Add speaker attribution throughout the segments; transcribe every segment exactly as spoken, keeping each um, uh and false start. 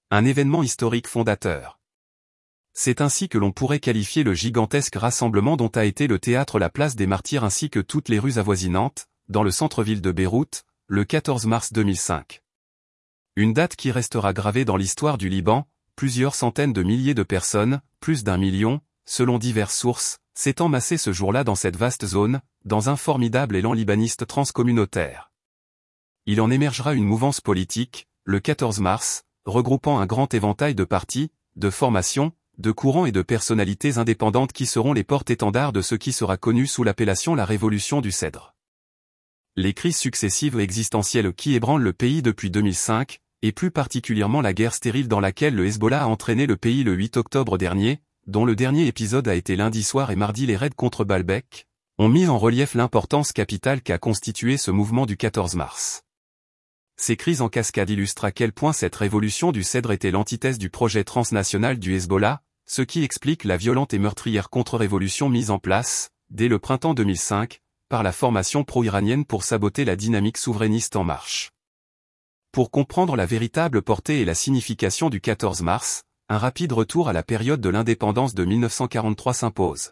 Speaker 1: Un événement historique fondateur. C'est ainsi que l'on pourrait qualifier le gigantesque rassemblement dont a été le théâtre la place des Martyrs ainsi que toutes les rues avoisinantes, dans le centre-ville de Beyrouth, le quatorze mars deux mille cinq. Une date qui restera gravée dans l'histoire du Liban, plusieurs centaines de milliers de personnes, plus d'un million, selon diverses sources, s'étant massées ce jour-là dans cette vaste zone, dans un formidable élan libaniste transcommunautaire. Il en émergera une mouvance politique, le quatorze mars, regroupant un grand éventail de partis, de formations, de courants et de personnalités indépendantes qui seront les porte-étendards de ce qui sera connu sous l'appellation la Révolution du Cèdre. Les crises successives et existentielles qui ébranlent le pays depuis deux mille cinq, et plus particulièrement la guerre stérile dans laquelle le Hezbollah a entraîné le pays le huit octobre dernier, dont le dernier épisode a été lundi soir et mardi les raids contre Baalbek, ont mis en relief l'importance capitale qu'a constitué ce mouvement du quatorze mars. Ces crises en cascade illustrent à quel point cette révolution du Cèdre était l'antithèse du projet transnational du Hezbollah, ce qui explique la violente et meurtrière contre-révolution mise en place, dès le printemps deux mille cinq, par la formation pro-iranienne pour saboter la dynamique souverainiste en marche. Pour comprendre la véritable portée et la signification du quatorze mars, un rapide retour à la période de l'indépendance de mille neuf cent quarante-trois s'impose.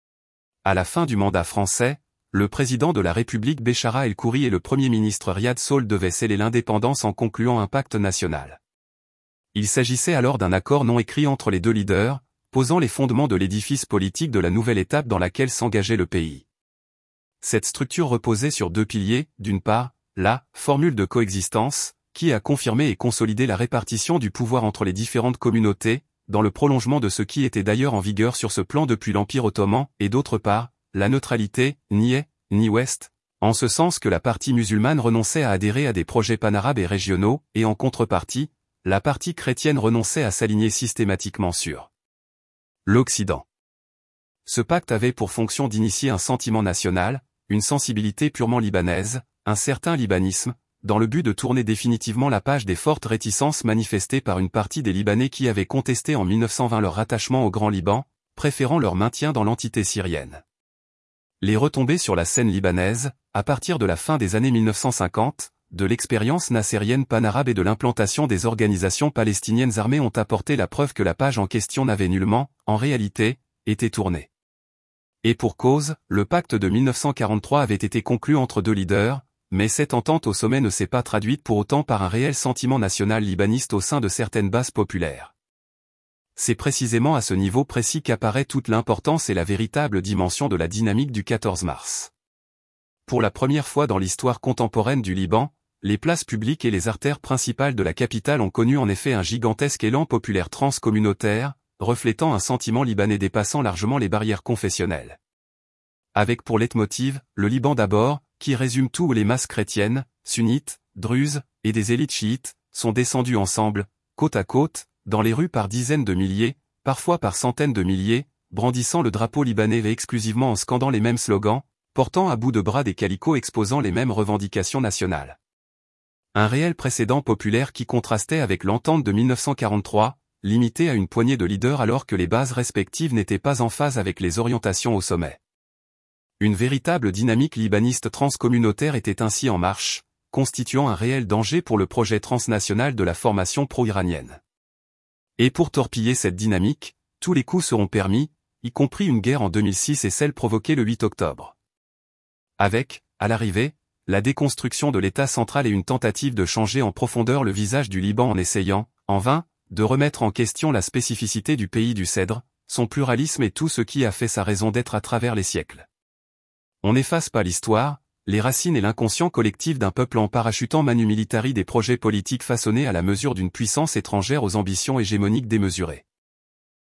Speaker 1: À la fin du mandat français, le président de la République Béchara El-Khoury et le premier ministre Riyad Saul devaient sceller l'indépendance en concluant un pacte national. Il s'agissait alors d'un accord non écrit entre les deux leaders, posant les fondements de l'édifice politique de la nouvelle étape dans laquelle s'engageait le pays. Cette structure reposait sur deux piliers, d'une part, la formule de coexistence, qui a confirmé et consolidé la répartition du pouvoir entre les différentes communautés, dans le prolongement de ce qui était d'ailleurs en vigueur sur ce plan depuis l'Empire ottoman, et d'autre part, la neutralité, ni est, ni ouest, en ce sens que la partie musulmane renonçait à adhérer à des projets panarabes et régionaux, et en contrepartie, la partie chrétienne renonçait à s'aligner systématiquement sur l'Occident. Ce pacte avait pour fonction d'initier un sentiment national, une sensibilité purement libanaise, un certain libanisme, dans le but de tourner définitivement la page des fortes réticences manifestées par une partie des Libanais qui avaient contesté en mille neuf cent vingt leur rattachement au Grand Liban, préférant leur maintien dans l'entité syrienne. Les retombées sur la scène libanaise, à partir de la fin des années mille neuf cent cinquante, de l'expérience nassérienne panarabe et de l'implantation des organisations palestiniennes armées ont apporté la preuve que la page en question n'avait nullement, en réalité, été tournée. Et pour cause, le pacte de mille neuf cent quarante-trois avait été conclu entre deux leaders, mais cette entente au sommet ne s'est pas traduite pour autant par un réel sentiment national libaniste au sein de certaines bases populaires. C'est précisément à ce niveau précis qu'apparaît toute l'importance et la véritable dimension de la dynamique du quatorze mars. Pour la première fois dans l'histoire contemporaine du Liban, les places publiques et les artères principales de la capitale ont connu en effet un gigantesque élan populaire transcommunautaire, reflétant un sentiment libanais dépassant largement les barrières confessionnelles. Avec pour leitmotiv, le Liban d'abord, qui résume tout où les masses chrétiennes, sunnites, druzes, et des élites chiites, sont descendues ensemble, côte à côte, dans les rues par dizaines de milliers, parfois par centaines de milliers, brandissant le drapeau libanais et exclusivement en scandant les mêmes slogans, portant à bout de bras des calicots exposant les mêmes revendications nationales. Un réel précédent populaire qui contrastait avec l'entente de mille neuf cent quarante-trois, limitée à une poignée de leaders alors que les bases respectives n'étaient pas en phase avec les orientations au sommet. Une véritable dynamique libaniste transcommunautaire était ainsi en marche, constituant un réel danger pour le projet transnational de la formation pro-iranienne. Et pour torpiller cette dynamique, tous les coups seront permis, y compris une guerre en deux mille six et celle provoquée le huit octobre. Avec, à l'arrivée, la déconstruction de l'État central et une tentative de changer en profondeur le visage du Liban en essayant, en vain, de remettre en question la spécificité du pays du Cèdre, son pluralisme et tout ce qui a fait sa raison d'être à travers les siècles. On n'efface pas l'histoire, les racines et l'inconscient collectif d'un peuple en parachutant manu militari des projets politiques façonnés à la mesure d'une puissance étrangère aux ambitions hégémoniques démesurées.